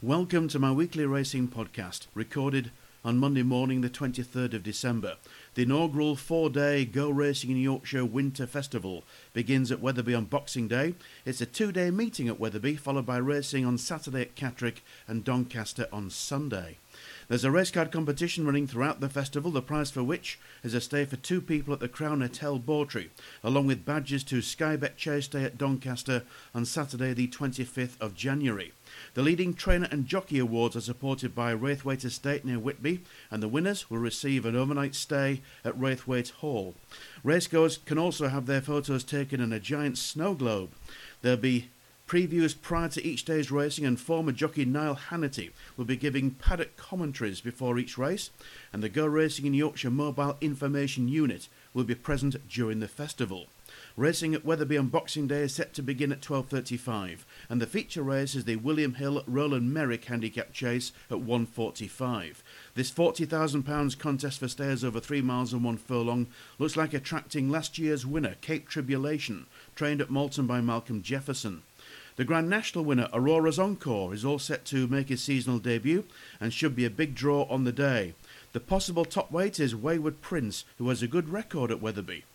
Welcome to my weekly racing podcast, recorded on Monday morning the 23rd of December. The inaugural 4-day Go Racing in Yorkshire Winter Festival begins at Wetherby on Boxing Day. It's a 2-day meeting at Wetherby, followed by racing on Saturday at Catterick and Doncaster on Sunday. There's a racecard competition running throughout the festival, the prize for which is a stay for 2 people at the Crown Hotel Bawtry, along with badges to Skybet Chase Day at Doncaster on Saturday the 25th of January. The leading trainer and jockey awards are supported by Raithwaite Estate near Whitby, and the winners will receive an overnight stay at Raithwaite Hall. Racegoers can also have their photos taken in a giant snow globe. There'll be previews prior to each day's racing, and former jockey Niall Hannity will be giving paddock commentaries before each race, and the Go Racing in Yorkshire Mobile Information Unit will be present during the festival. Racing at Wetherby on Boxing Day is set to begin at 12:35, and the feature race is the William Hill Roland Merrick Handicap Chase at 1:45. This £40,000 contest for stayers over 3 miles and 1 furlong looks like attracting last year's winner, Cape Tribulation, trained at Malton by Malcolm Jefferson. The Grand National winner, Aurora's Encore, is all set to make his seasonal debut and should be a big draw on the day. The possible top weight is Wayward Prince, who has a good record at Wetherby.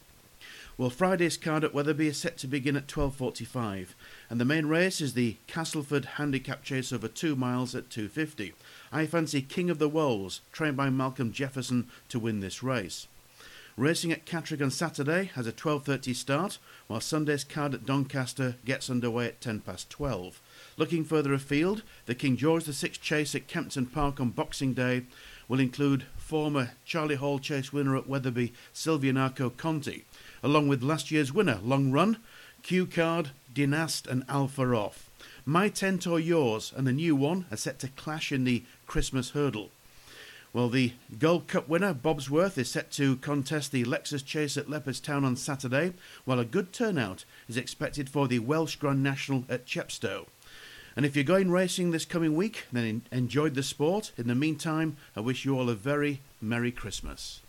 Well, Friday's card at Wetherby is set to begin at 12:45, and the main race is the Castleford Handicap Chase over 2 miles at 2:50. I fancy King of the Wolds, trained by Malcolm Jefferson, to win this race. Racing at Catterick on Saturday has a 12:30 start, while Sunday's card at Doncaster gets underway at 12:10. Looking further afield, the King George VI Chase at Kempton Park on Boxing Day will include former Charlie Hall Chase winner at Wetherby, Silvianaco Conti, along with last year's winner, Long Run, Q Card, Dynast and Alpha Off. My Tent or Yours and the new one are set to clash in the Christmas Hurdle. Well, the Gold Cup winner, Bobsworth, is set to contest the Lexus Chase at Leopardstown on Saturday, while a good turnout is expected for the Welsh Grand National at Chepstow. And if you're going racing this coming week, then enjoy the sport. In the meantime, I wish you all a very Merry Christmas.